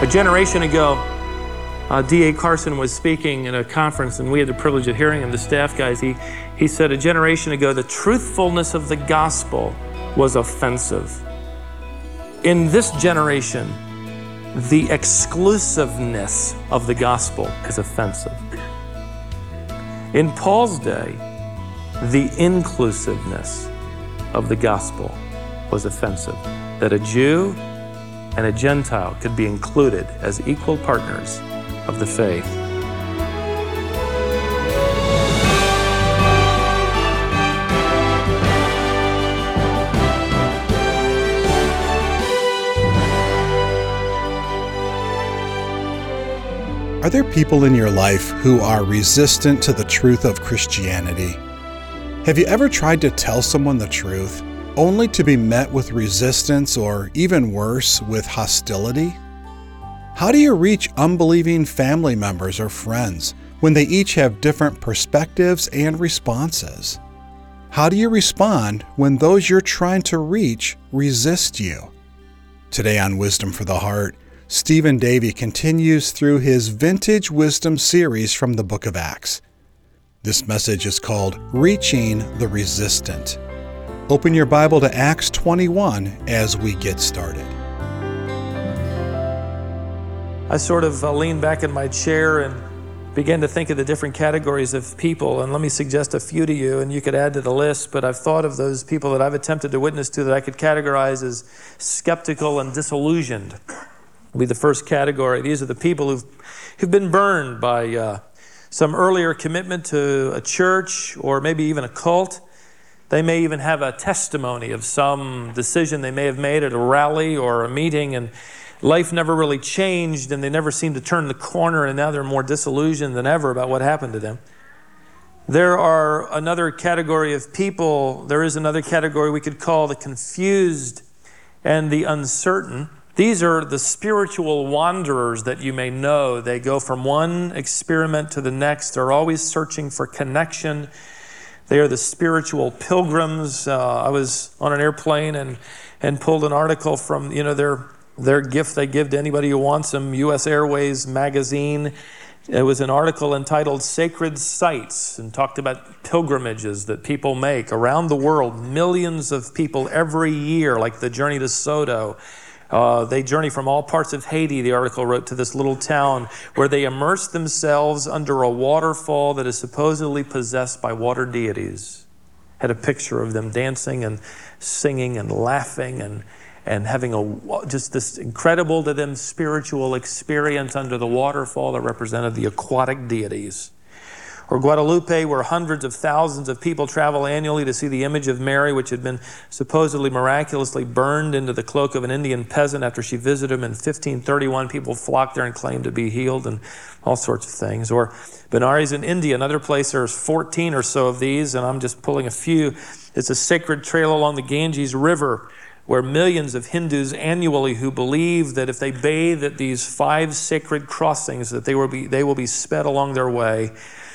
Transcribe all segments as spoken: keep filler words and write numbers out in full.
A generation ago, uh, D A Carson was speaking in a conference, and we had the privilege of hearing him, the staff guys. He, he said a generation ago, the truthfulness of the gospel was offensive. In this generation, the exclusiveness of the gospel is offensive. In Paul's day, the inclusiveness of the gospel was offensive. That a Jew and a Gentile could be included as equal partners of the faith. Are there people in your life who are resistant to the truth of Christianity? Have you ever tried to tell someone the truth, only to be met with resistance or, even worse, with hostility? How do you reach unbelieving family members or friends when they each have different perspectives and responses? How do you respond when those you're trying to reach resist you? Today on Wisdom for the Heart, Stephen Davey continues through his Vintage Wisdom series from the book of Acts. This message is called Reaching the Resistant. Open your Bible to Acts twenty-one as we get started. I sort of uh, leaned back in my chair and began to think of the different categories of people, and let me suggest a few to you, and you could add to the list, but I've thought of those people that I've attempted to witness to that I could categorize as skeptical and disillusioned. Will be the first category. These are the people who've, who've been burned by uh, some earlier commitment to a church or maybe even a cult. They may even have a testimony of some decision they may have made at a rally or a meeting, and life never really changed, and they never seemed to turn the corner, and now they're more disillusioned than ever about what happened to them. There are another category of people, there is another category we could call the confused and the uncertain. These are the spiritual wanderers that you may know. They go from one experiment to the next. They're always searching for connection. They are the spiritual pilgrims. Uh, I was on an airplane and, and pulled an article from, you know, their, their gift they give to anybody who wants them, U S Airways magazine. It was an article entitled Sacred Sites, and talked about pilgrimages that people make around the world. Millions of people every year, like the Journey to Soto. Uh, they journey from all parts of Haiti, the article wrote, to this little town where they immerse themselves under a waterfall that is supposedly possessed by water deities. Had a picture of them dancing and singing and laughing and, and having a just this incredible to them spiritual experience under the waterfall that represented the aquatic deities. Or Guadalupe, where hundreds of thousands of people travel annually to see the image of Mary, which had been supposedly miraculously burned into the cloak of an Indian peasant after she visited him in fifteen thirty-one. People flocked there and claimed to be healed and all sorts of things. Or Benares in India, another place, there's fourteen or so of these, and I'm just pulling a few. It's a sacred trail along the Ganges River where millions of Hindus annually who believe that if they bathe at these five sacred crossings, that they will be, they will be sped along their way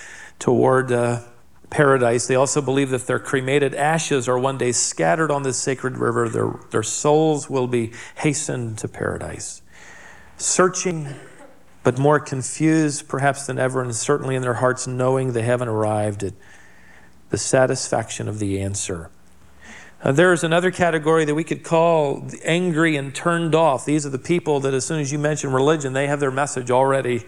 toward uh, paradise. They also believe that if their cremated ashes are one day scattered on this sacred river, their, their souls will be hastened to paradise. Searching, but more confused perhaps than ever, and certainly in their hearts knowing they haven't arrived at the satisfaction of the answer. Uh, there's another category that we could call the angry and turned off. These are the people that as soon as you mention religion, they have their message already.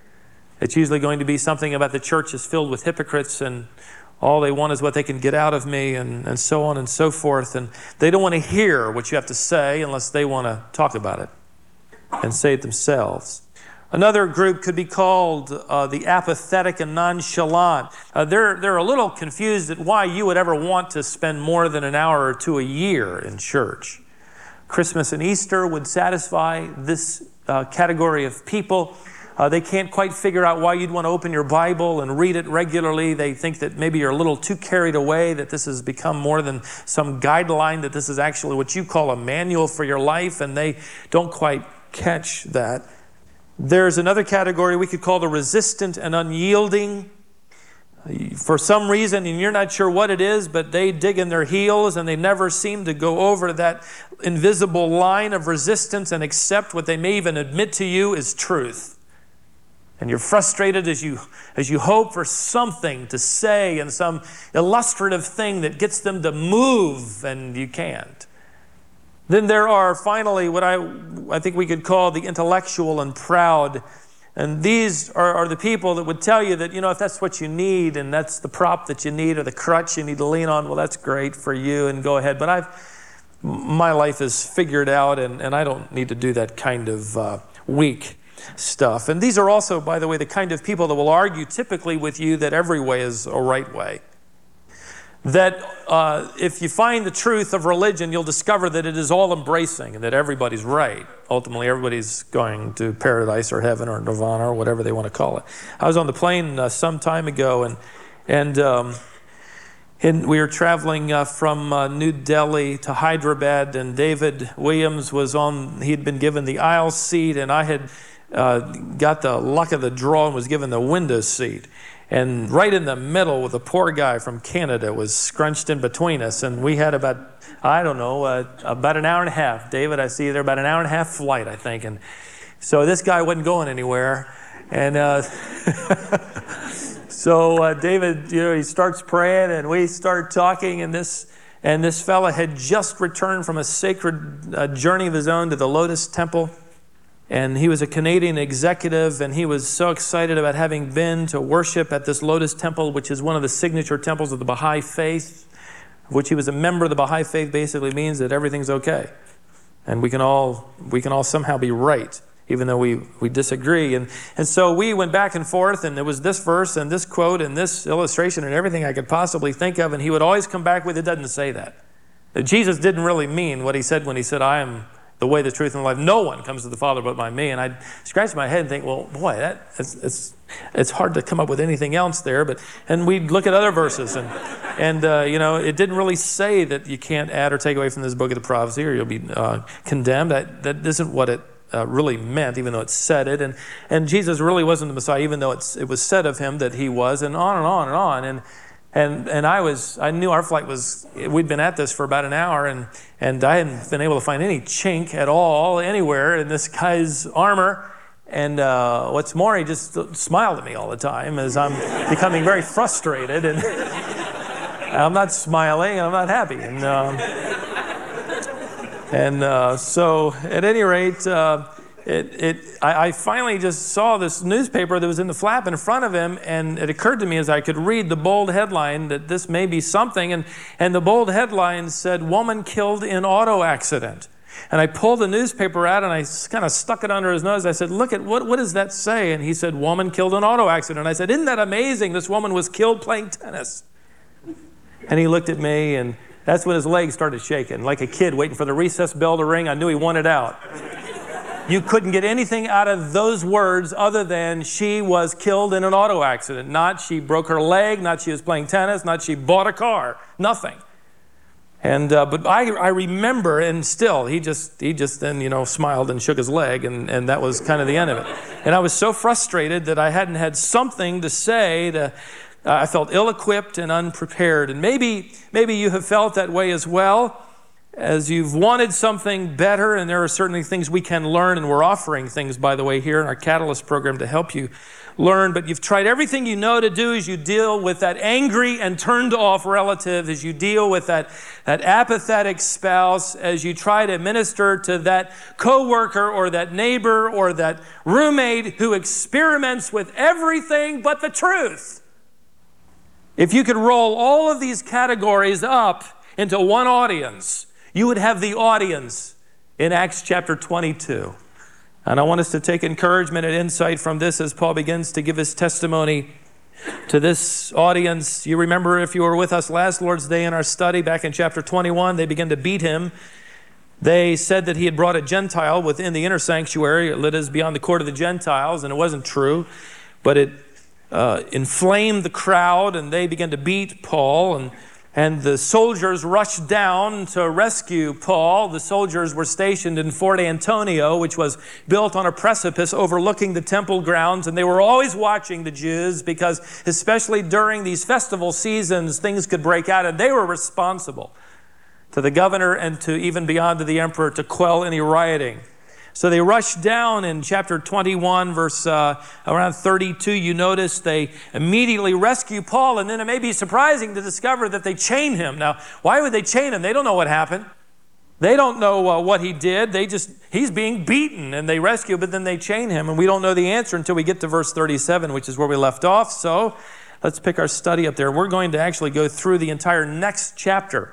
It's usually going to be something about the church is filled with hypocrites and all they want is what they can get out of me, and, and so on and so forth. And they don't want to hear what you have to say unless they want to talk about it and say it themselves. Another group could be called uh, the apathetic and nonchalant. Uh, they're, they're a little confused at why you would ever want to spend more than an hour or two a year in church. Christmas and Easter would satisfy this uh, category of people. Uh, they can't quite figure out why you'd want to open your Bible and read it regularly. They think that maybe you're a little too carried away, that this has become more than some guideline, that this is actually what you call a manual for your life, and they don't quite catch that. There's another category we could call the resistant and unyielding. For some reason, and you're not sure what it is, but they dig in their heels and they never seem to go over that invisible line of resistance and accept what they may even admit to you is truth. And you're frustrated as you as you hope for something to say and some illustrative thing that gets them to move, and you can't. Then there are finally what I, I think we could call the intellectual and proud. And these are, are the people that would tell you that, you know, if that's what you need and that's the prop that you need or the crutch you need to lean on, well, that's great for you and go ahead. But I've, my life is figured out, and, and I don't need to do that kind of uh, weak stuff. And these are also, by the way, the kind of people that will argue typically with you that every way is a right way. That uh, if you find the truth of religion, you'll discover that it is all embracing and that everybody's right. Ultimately, everybody's going to paradise or heaven or nirvana or whatever they want to call it. I was on the plane uh, some time ago, and and um, and we were traveling uh, from uh, New Delhi to Hyderabad, and David Williams was on. He'd been given the aisle seat, and I had uh, got the luck of the draw and was given the window seat. And right in the middle with a poor guy from Canada was scrunched in between us. And we had about, I don't know, uh, about an hour and a half. David, I see you there, about an hour and a half flight, I think. And so this guy wasn't going anywhere. And uh, so uh, David, you know, he starts praying and we start talking. And this and this fella had just returned from a sacred uh, journey of his own to the Lotus Temple. And he was a Canadian executive, and he was so excited about having been to worship at this Lotus Temple, which is one of the signature temples of the Baha'i faith, of which he was a member of the Baha'i faith. Basically means that everything's okay. And we can all we can all somehow be right, even though we, we disagree. And, and so we went back and forth, and there was this verse and this quote and this illustration and everything I could possibly think of, and he would always come back with, it doesn't say that. That Jesus didn't really mean what he said when he said, I am the way, the truth, and the life. No one comes to the Father but by me. And I'd scratch my head and think, well, boy, that it's, it's it's hard to come up with anything else there. But and we'd look at other verses, and and uh, you know, it didn't really say that you can't add or take away from this book of the prophecy, or you'll be uh, condemned. That that isn't what it uh, really meant, even though it said it. And and Jesus really wasn't the Messiah, even though it's it was said of him that he was, and on and on and on. And And and I was I knew our flight was, we'd been at this for about an hour, and and I hadn't been able to find any chink at all anywhere in this guy's armor. And uh, what's more, he just smiled at me all the time as I'm becoming very frustrated, and I'm not smiling and I'm not happy. And um, and uh, so at any rate. Uh, It, it, I, I finally just saw this newspaper that was in the flap in front of him, and it occurred to me as I could read the bold headline that this may be something, and, and the bold headline said, "Woman killed in auto accident." And I pulled the newspaper out and I kind of stuck it under his nose. I said, look at, what, what does that say? And he said, "Woman killed in auto accident." I said, "Isn't that amazing? This woman was killed playing tennis." And he looked at me, and that's when his legs started shaking. Like a kid waiting for the recess bell to ring, I knew he wanted out. You couldn't get anything out of those words other than she was killed in an auto accident. Not she broke her leg, not she was playing tennis, not she bought a car, nothing. And uh, but I I remember, and still he just he just then you know smiled and shook his leg, and and that was kind of the end of it. And I was so frustrated that I hadn't had something to say. To uh, I felt ill-equipped and unprepared. And maybe maybe you have felt that way as well, as you've wanted something better, and there are certainly things we can learn, and we're offering things, by the way, here in our Catalyst program to help you learn, but you've tried everything you know to do as you deal with that angry and turned off relative, as you deal with that, that apathetic spouse, as you try to minister to that coworker or that neighbor or that roommate who experiments with everything but the truth. If you could roll all of these categories up into one audience, you would have the audience in Acts chapter twenty-two. And I want us to take encouragement and insight from this as Paul begins to give his testimony to this audience. You remember, if you were with us last Lord's Day in our study back in chapter twenty-one, they began to beat him. They said that he had brought a Gentile within the inner sanctuary, that is beyond the court of the Gentiles, and it wasn't true, but it uh, inflamed the crowd, and they began to beat Paul. And And the soldiers rushed down to rescue Paul. The soldiers were stationed in Fort Antonio, which was built on a precipice overlooking the temple grounds. And they were always watching the Jews because, especially during these festival seasons, things could break out. And they were responsible to the governor and to even beyond to the emperor to quell any rioting. So they rushed down in chapter twenty-one, verse uh, around thirty-two. You notice they immediately rescue Paul, and then it may be surprising to discover that they chain him. Now, why would they chain him? They don't know what happened. They don't know uh, what he did. They just, he's being beaten, and they rescue, but then they chain him, and we don't know the answer until we get to verse thirty-seven, which is where we left off. So let's pick our study up there. We're going to actually go through the entire next chapter.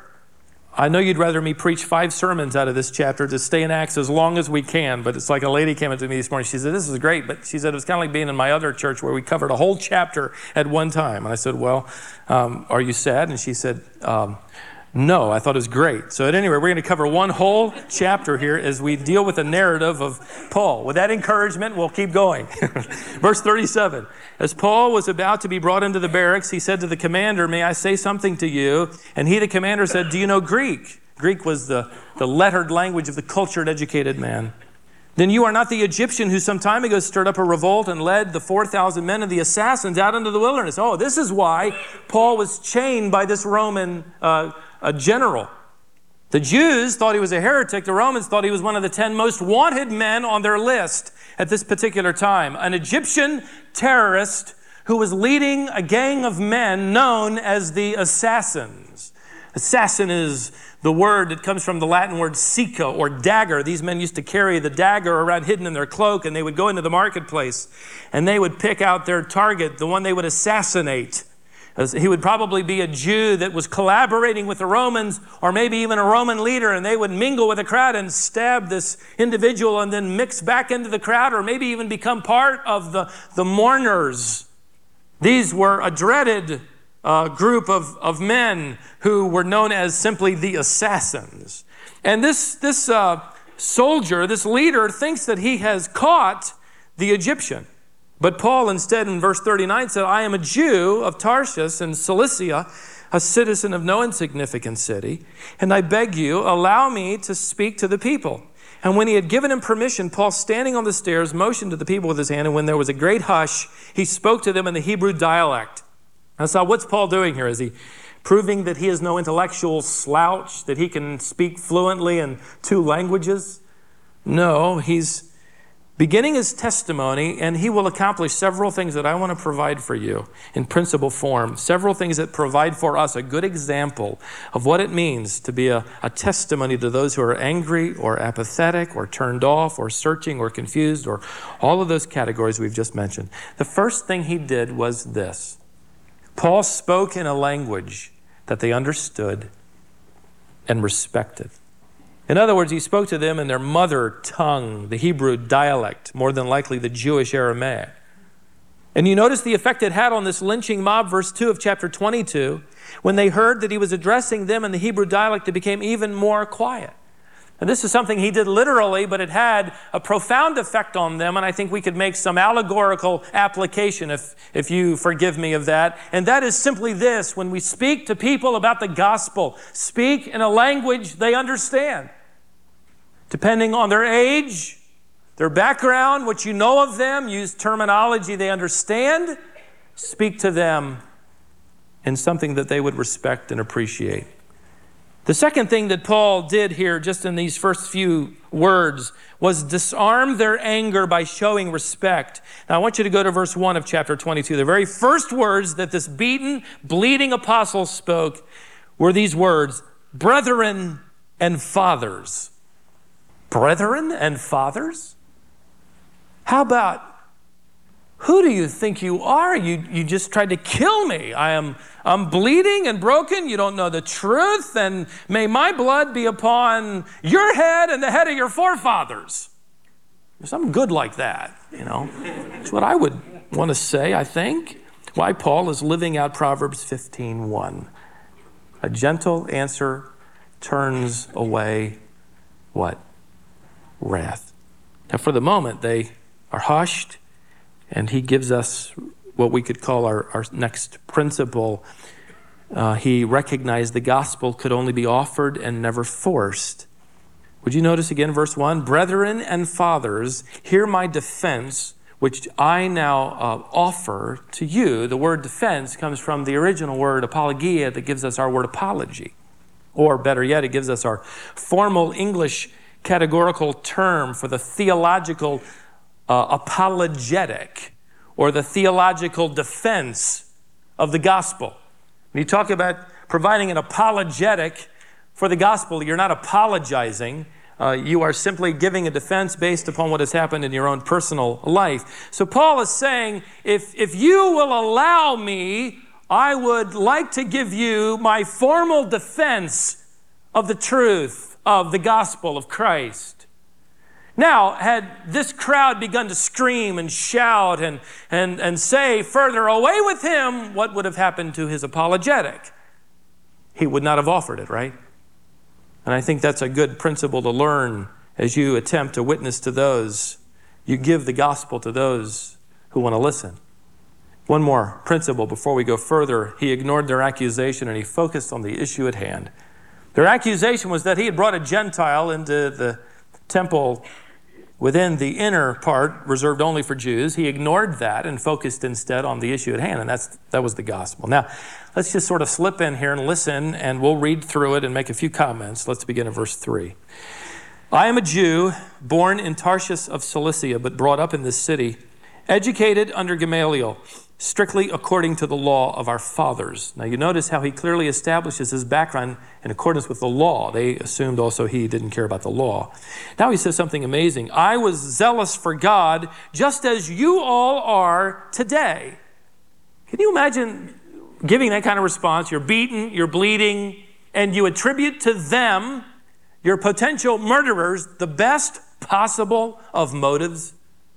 I know you'd rather me preach five sermons out of this chapter to stay in Acts as long as we can, but it's like a lady came up to me this morning. She said, this is great, but she said it was kind of like being in my other church where we covered a whole chapter at one time. And I said, well, um, are you sad? And she said, um, no, I thought it was great. So at any rate, we're going to cover one whole chapter here as we deal with the narrative of Paul. With that encouragement, we'll keep going. Verse thirty-seven, as Paul was about to be brought into the barracks, he said to the commander, may I say something to you? And he, the commander, said, do you know Greek? Greek was the, the lettered language of the cultured, educated man. Then you are not the Egyptian who some time ago stirred up a revolt and led the four thousand men of the assassins out into the wilderness. Oh, this is why Paul was chained by this Roman uh, a general. The Jews thought he was a heretic. The Romans thought he was one of the ten most wanted men on their list at this particular time. An Egyptian terrorist who was leading a gang of men known as the assassins. Assassin is the word that comes from the Latin word sica, or dagger. These men used to carry the dagger around hidden in their cloak, and they would go into the marketplace and they would pick out their target, the one they would assassinate. He would probably be a Jew that was collaborating with the Romans, or maybe even a Roman leader, and they would mingle with the crowd and stab this individual and then mix back into the crowd, or maybe even become part of the, the mourners. These were a dreaded uh, group of, of men who were known as simply the assassins. And this, this uh, soldier, this leader, thinks that he has caught the Egyptian. But Paul instead in verse thirty-nine said, I am a Jew of Tarshish in Cilicia, a citizen of no insignificant city, and I beg you, allow me to speak to the people. And when he had given him permission, Paul, standing on the stairs, motioned to the people with his hand, and when there was a great hush, he spoke to them in the Hebrew dialect. And so what's Paul doing here? Is he proving that he is no intellectual slouch, that he can speak fluently in two languages? No, he's beginning his testimony, and he will accomplish several things that I want to provide for you in principle form. Several things that provide for us a good example of what it means to be a, a testimony to those who are angry or apathetic or turned off or searching or confused or all of those categories we've just mentioned. The first thing he did was this. Paul spoke in a language that they understood and respected. In other words, he spoke to them in their mother tongue, the Hebrew dialect, more than likely the Jewish Aramaic. And you notice the effect it had on this lynching mob, verse two of chapter twenty-two. When they heard that he was addressing them in the Hebrew dialect, they became even more quiet. And this is something he did literally, but it had a profound effect on them, and I think we could make some allegorical application, if, if you forgive me of that. And that is simply this: when we speak to people about the gospel, speak in a language they understand. Depending on their age, their background, what you know of them, use terminology they understand, speak to them in something that they would respect and appreciate. The second thing that Paul did here, just in these first few words, was disarm their anger by showing respect. Now, I want you to go to verse one of chapter twenty-two. The very first words that this beaten, bleeding apostle spoke were these words, brethren and fathers. Brethren and fathers? How about, who do you think you are? You, you just tried to kill me. I am I'm bleeding and broken. You don't know the truth. And may my blood be upon your head and the head of your forefathers. There's something good like that, you know. That's what I would want to say, I think. Why Paul is living out Proverbs fifteen one. A gentle answer turns away what? Wrath. Now, for the moment, they are hushed, and he gives us what we could call our, our next principle. Uh, he recognized the gospel could only be offered and never forced. Would you notice again, verse one? Brethren and fathers, hear my defense, which I now uh, offer to you. The word defense comes from the original word apologia that gives us our word apology. Or better yet, it gives us our formal English categorical term for the theological uh, apologetic or the theological defense of the gospel. When you talk about providing an apologetic for the gospel, you're not apologizing. Uh, you are simply giving a defense based upon what has happened in your own personal life. So Paul is saying, if, if you will allow me, I would like to give you my formal defense of the truth of the gospel of Christ. Now, had this crowd begun to scream and shout and, and, and say, further, away with him, what would have happened to his apologetic? He would not have offered it, right? And I think that's a good principle to learn as you attempt to witness to those. You give the gospel to those who want to listen. One more principle before we go further. He ignored their accusation and he focused on the issue at hand. Their accusation was that he had brought a Gentile into the temple within the inner part reserved only for Jews. He ignored that and focused instead on the issue at hand, and that's that was the gospel. Now, let's just sort of slip in here and listen, and we'll read through it and make a few comments. Let's begin at verse three. I am a Jew, born in Tarshish of Cilicia, but brought up in this city, educated under Gamaliel, strictly according to the law of our fathers. Now you notice how he clearly establishes his background in accordance with the law. They assumed also he didn't care about the law. Now he says something amazing. I was zealous for God just as you all are today. Can you imagine giving that kind of response? You're beaten, you're bleeding, and you attribute to them, your potential murderers, the best possible of motives.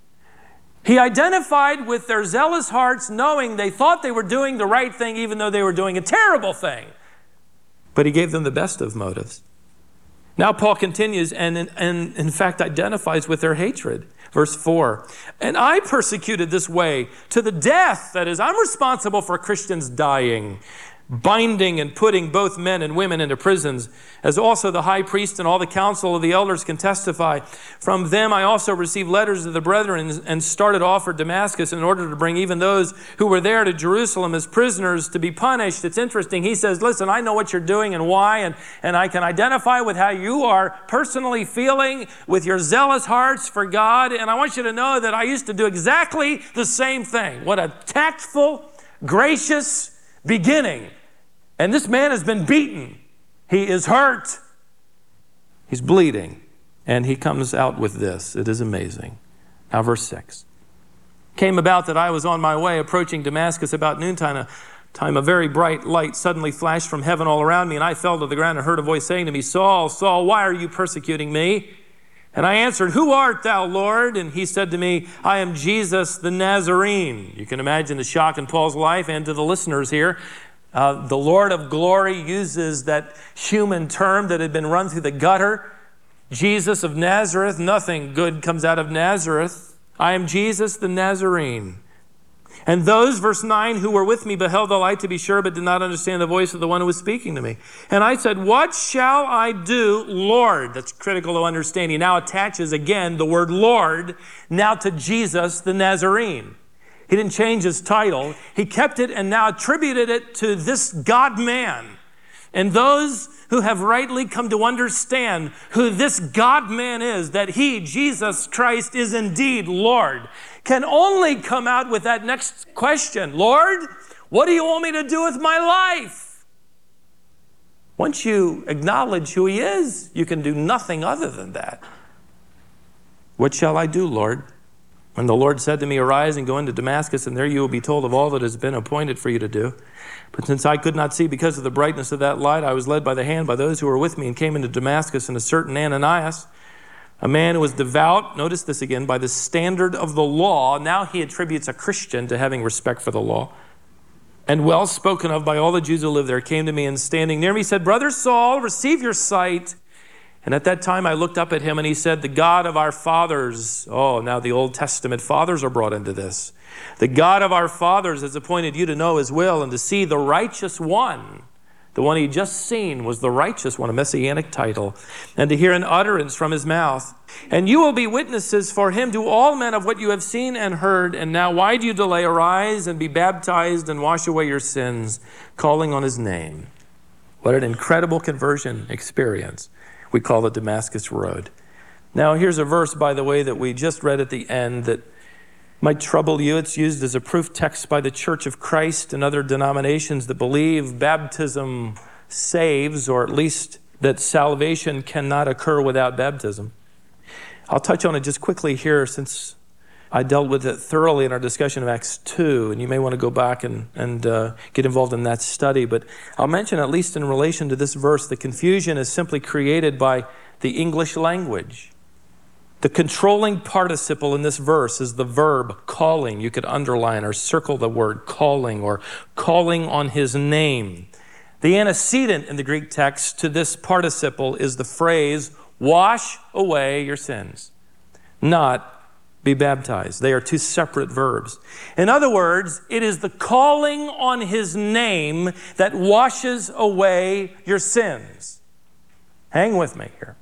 He identified with their zealous hearts, knowing they thought they were doing the right thing, even though they were doing a terrible thing. But he gave them the best of motives. Now Paul continues and, and in fact identifies with their hatred. Verse four, and I persecuted this way to the death. That is, I'm responsible for Christians dying, binding and putting both men and women into prisons, as also the high priest and all the council of the elders can testify. From them I also received letters of the brethren and started off for Damascus in order to bring even those who were there to Jerusalem as prisoners to be punished. It's interesting. He says, listen, I know what you're doing and why, and, and I can identify with how you are personally feeling with your zealous hearts for God, and I want you to know that I used to do exactly the same thing. What a tactful, gracious beginning. And this man has been beaten. He is hurt. He's bleeding. And he comes out with this. It is amazing. Now verse six. Came about that I was on my way approaching Damascus about noontime. A time a very bright light suddenly flashed from heaven all around me, and I fell to the ground and heard a voice saying to me, Saul, Saul, why are you persecuting me? And I answered, who art thou, Lord? And he said to me, I am Jesus the Nazarene. You can imagine the shock in Paul's life and to the listeners here. Uh, the Lord of glory uses that human term that had been run through the gutter. Jesus of Nazareth, nothing good comes out of Nazareth. I am Jesus the Nazarene. And those, verse nine, who were with me beheld the light to be sure, but did not understand the voice of the one who was speaking to me. And I said, what shall I do, Lord? That's critical to understand. He now attaches again the word Lord now to Jesus the Nazarene. He didn't change his title. He kept it and now attributed it to this God-man. And those who have rightly come to understand who this God-man is, that he, Jesus Christ, is indeed Lord, can only come out with that next question. Lord, what do you want me to do with my life? Once you acknowledge who he is, you can do nothing other than that. What shall I do, Lord? And the Lord said to me, arise and go into Damascus, and there you will be told of all that has been appointed for you to do. But since I could not see because of the brightness of that light, I was led by the hand by those who were with me and came into Damascus, and a certain Ananias, a man who was devout, notice this again, by the standard of the law. Now he attributes a Christian to having respect for the law. And well spoken of by all the Jews who live there, came to me and standing near me said, Brother Saul, receive your sight. And at that time I looked up at him and he said, the God of our fathers, oh, now the Old Testament fathers are brought into this. The God of our fathers has appointed you to know his will and to see the righteous one. The one he had just seen was the righteous one, a messianic title, and to hear an utterance from his mouth. And you will be witnesses for him to all men of what you have seen and heard. And now why do you delay? Arise and be baptized and wash away your sins, calling on his name. What an incredible conversion experience. We call the Damascus Road. Now here's a verse, by the way, that we just read at the end that might trouble you. It's used as a proof text by the Church of Christ and other denominations that believe baptism saves, or at least that salvation cannot occur without baptism. I'll touch on it just quickly here since I dealt with it thoroughly in our discussion of Acts two, and you may want to go back and, and uh, get involved in that study. But I'll mention, at least in relation to this verse, the confusion is simply created by the English language. The controlling participle in this verse is the verb calling. You could underline or circle the word calling, or calling on his name. The antecedent in the Greek text to this participle is the phrase, wash away your sins, not be baptized. They are two separate verbs. In other words, it is the calling on his name that washes away your sins. Hang with me here.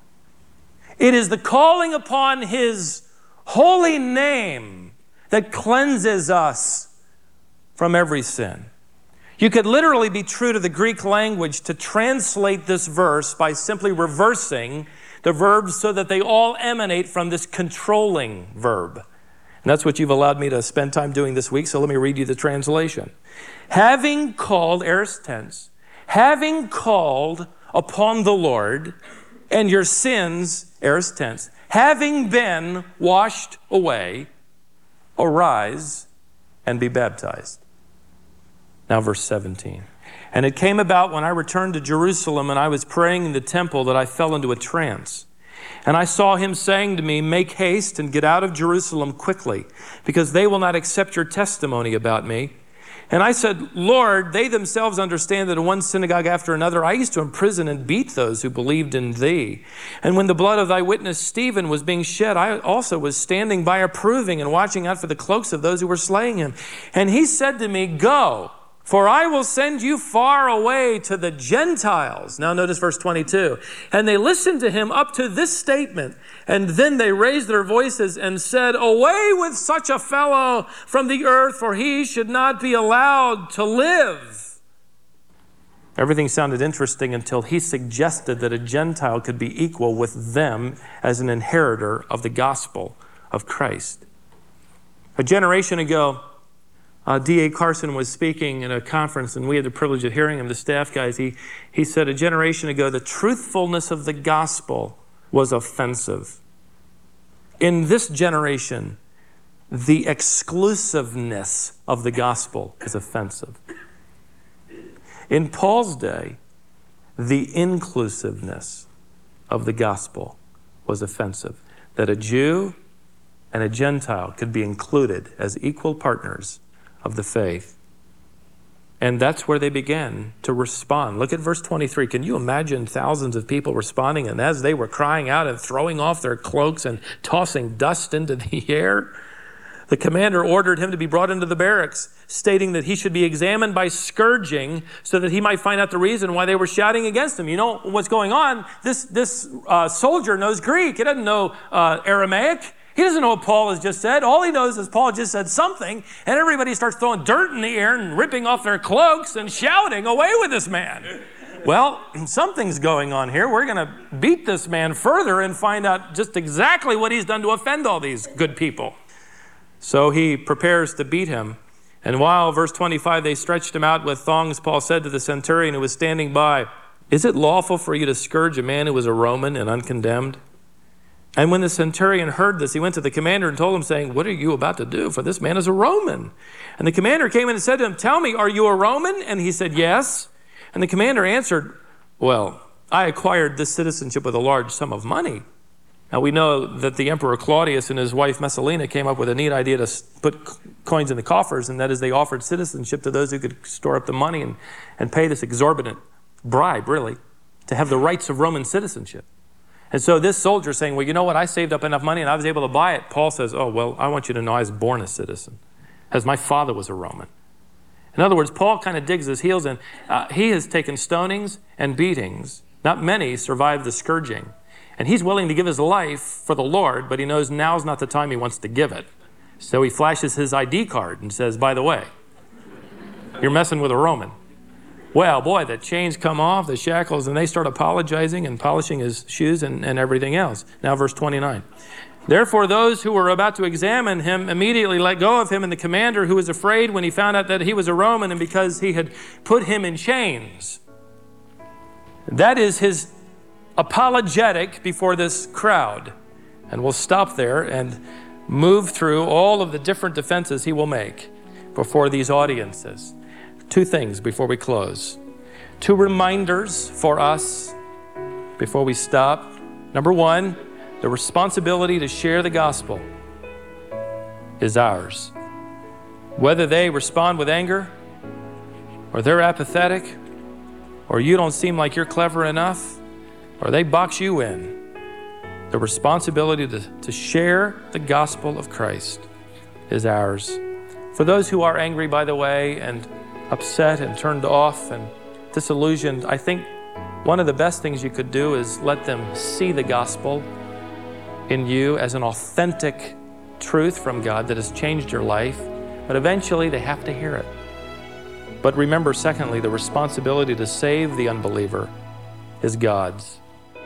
It is the calling upon his holy name that cleanses us from every sin. You could literally be true to the Greek language to translate this verse by simply reversing the verbs so that they all emanate from this controlling verb. And that's what you've allowed me to spend time doing this week, so let me read you the translation. Having called, aorist tense, having called upon the Lord, and your sins, aorist tense, having been washed away, arise and be baptized. Now verse seventeen. And it came about when I returned to Jerusalem and I was praying in the temple that I fell into a trance. And I saw him saying to me, make haste and get out of Jerusalem quickly, because they will not accept your testimony about me. And I said, Lord, they themselves understand that in one synagogue after another, I used to imprison and beat those who believed in thee. And when the blood of thy witness Stephen was being shed, I also was standing by approving and watching out for the cloaks of those who were slaying him. And he said to me, go, for I will send you far away to the Gentiles. Now notice verse twenty-two. And they listened to him up to this statement. And then they raised their voices and said, away with such a fellow from the earth, for he should not be allowed to live. Everything sounded interesting until he suggested that a Gentile could be equal with them as an inheritor of the gospel of Christ. A generation ago, Uh, D A Carson was speaking in a conference, and we had the privilege of hearing him, the staff guys. He, he said a generation ago, the truthfulness of the gospel was offensive. In this generation, the exclusiveness of the gospel is offensive. In Paul's day, the inclusiveness of the gospel was offensive. That a Jew and a Gentile could be included as equal partners of the faith. And that's where they began to respond. Look at verse twenty-three. Can you imagine thousands of people responding? And as they were crying out and throwing off their cloaks and tossing dust into the air, the commander ordered him to be brought into the barracks, stating that he should be examined by scourging so that he might find out the reason why they were shouting against him. You know what's going on? This, this uh, soldier knows Greek. He doesn't know uh, Aramaic. He doesn't know what Paul has just said. All he knows is Paul just said something, and everybody starts throwing dirt in the air and ripping off their cloaks and shouting, away with this man. Well, something's going on here. We're going to beat this man further and find out just exactly what he's done to offend all these good people. So he prepares to beat him. And while, verse twenty-five, they stretched him out with thongs, Paul said to the centurion who was standing by, is it lawful for you to scourge a man who was a Roman and uncondemned? And when the centurion heard this, he went to the commander and told him, saying, what are you about to do? For this man is a Roman. And the commander came in and said to him, tell me, are you a Roman? And he said, yes. And the commander answered, well, I acquired this citizenship with a large sum of money. Now we know that the Emperor Claudius and his wife Messalina came up with a neat idea to put coins in the coffers, and that is they offered citizenship to those who could store up the money and, and pay this exorbitant bribe, really, to have the rights of Roman citizenship. And so this soldier saying, well, you know what? I saved up enough money and I was able to buy it. Paul says, oh, well, I want you to know I was born a citizen, as my father was a Roman. In other words, Paul kind of digs his heels in. Uh, he has taken stonings and beatings. Not many survived the scourging. And he's willing to give his life for the Lord, but he knows now's not the time he wants to give it. So he flashes his I D card and says, by the way, you're messing with a Roman. Well, boy, the chains come off, the shackles, and they start apologizing and polishing his shoes and, and everything else. Now verse twenty-nine. Therefore, those who were about to examine him immediately let go of him, and the commander, who was afraid when he found out that he was a Roman and because he had put him in chains. That is his apologetic before this crowd. And we'll stop there and move through all of the different defenses he will make before these audiences. Two things before we close. Two reminders for us before we stop. Number one, the responsibility to share the gospel is ours. Whether they respond with anger, or they're apathetic, or you don't seem like you're clever enough, or they box you in, the responsibility to, to share the gospel of Christ is ours. For those who are angry, by the way, and upset and turned off and disillusioned, I think one of the best things you could do is let them see the gospel in you as an authentic truth from God that has changed your life, but eventually they have to hear it. But remember, secondly, the responsibility to save the unbeliever is God's.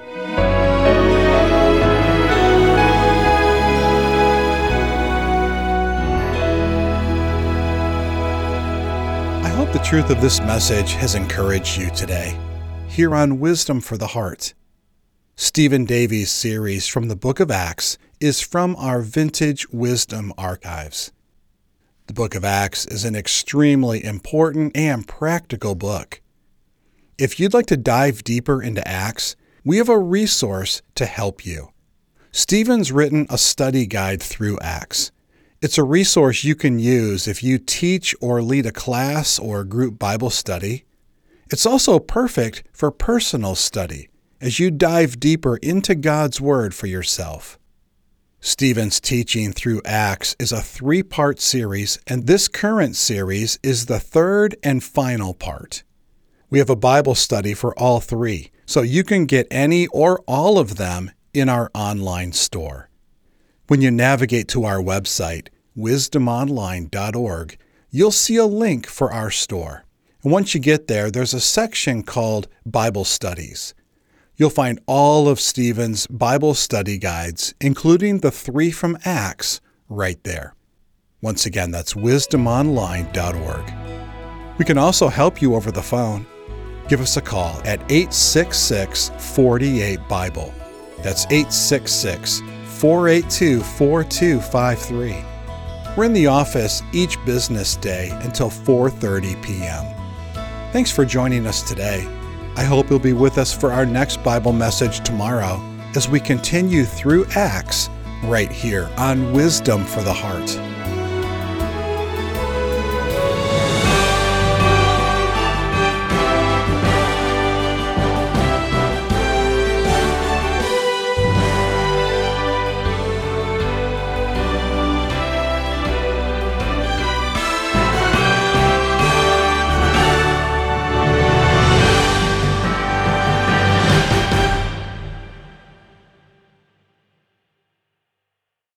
I hope the truth of this message has encouraged you today, here on Wisdom for the Heart. Stephen Davies' series from the Book of Acts is from our Vintage Wisdom archives. The Book of Acts is an extremely important and practical book. If you'd like to dive deeper into Acts, we have a resource to help you. Stephen's written a study guide through Acts. It's a resource you can use if you teach or lead a class or group Bible study. It's also perfect for personal study as you dive deeper into God's Word for yourself. Stephen's teaching through Acts is a three-part series, and this current series is the third and final part. We have a Bible study for all three, so you can get any or all of them in our online store. When you navigate to our website, wisdom online dot org, you'll see a link for our store. And once you get there, there's a section called Bible Studies. You'll find all of Stephen's Bible study guides, including the three from Acts, right there. Once again, that's wisdom online dot org. We can also help you over the phone. Give us a call at eight six six, four eight, Bible. That's eight six six, four eight two, four two five three. We're in the office each business day until four thirty p.m. Thanks for joining us today. I hope you'll be with us for our next Bible message tomorrow as we continue through Acts right here on Wisdom for the Heart.